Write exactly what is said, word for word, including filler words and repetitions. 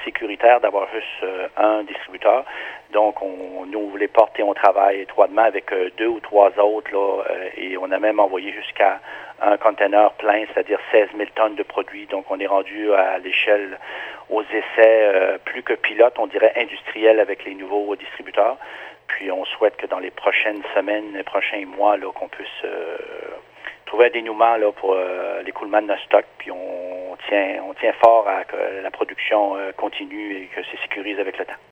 sécuritaire d'avoir juste euh, un distributeur. Donc, on, nous, les portes, on travaille étroitement avec euh, deux ou trois autres, là, euh, et on a même envoyé jusqu'à un container plein, c'est-à-dire seize mille tonnes de produits. Donc, on est rendu à l'échelle, aux essais euh, plus que pilotes, on dirait industriels avec les nouveaux distributeurs. Puis, on souhaite que dans les prochaines semaines, les prochains mois, là, qu'on puisse euh, trouver un dénouement là, pour euh, l'écoulement de notre stock. Puis, on tient, on tient fort à que la production euh, continue et que c'est sécurise avec le temps.